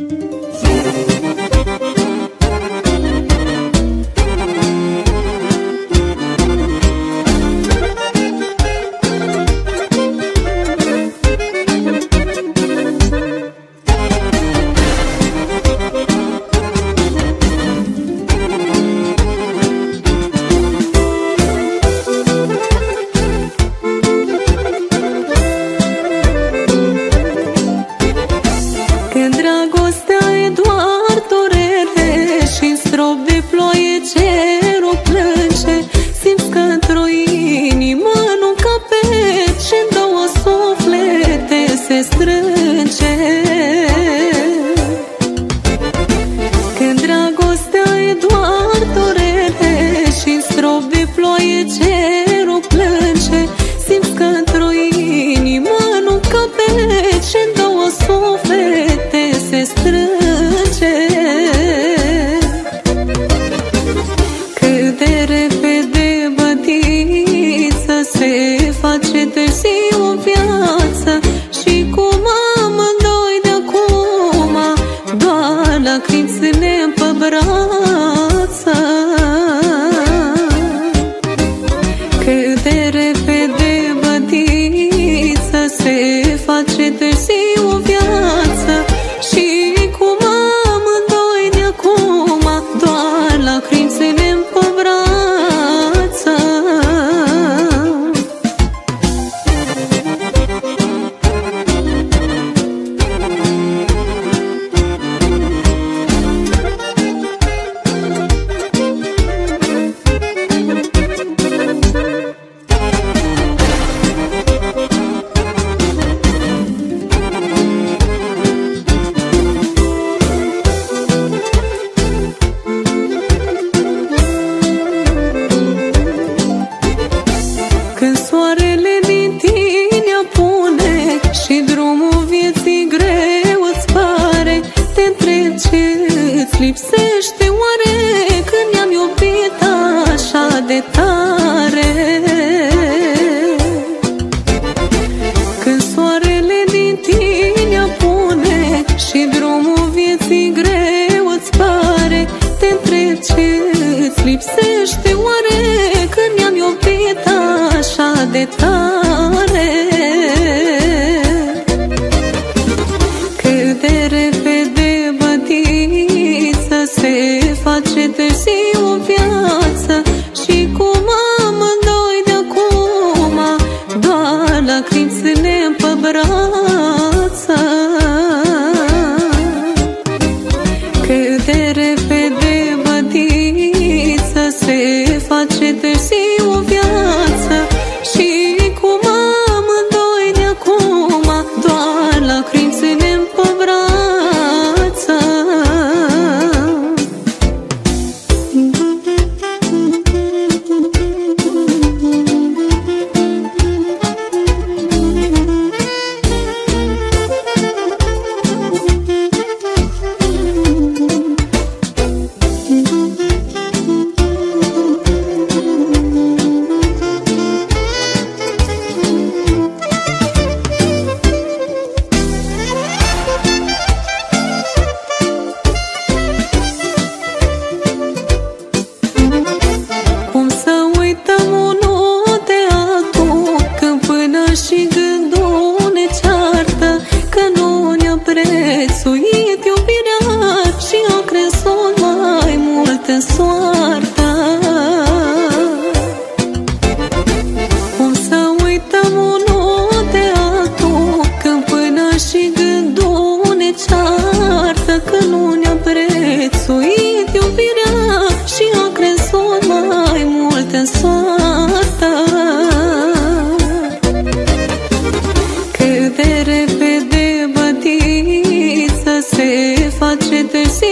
lipsește oare când ne-am iubit așa de tare? Când soarele din tine apune și drumul vieții greu îți pare, te întreb ce îți lipsește oare când ne-am iubit așa de tare? Cât de repede bătiță se face târziu o viață și cum amândoi de acum doar lacrimi ținem pe brață. Cât de repede bătiță se face târziu o viață și cum amândoi de acum doar lacrimi ținem pe brață. Și gândul ne ceartă că nu ne-a prețuit iubirea și a crescut mai mult în soartă. Cum să uităm unul de altul când până și gândul ne ceartă că nu ne-a prețuit iubirea și a crescut mai mult în soartă. Cât de repede bătiță se face târziu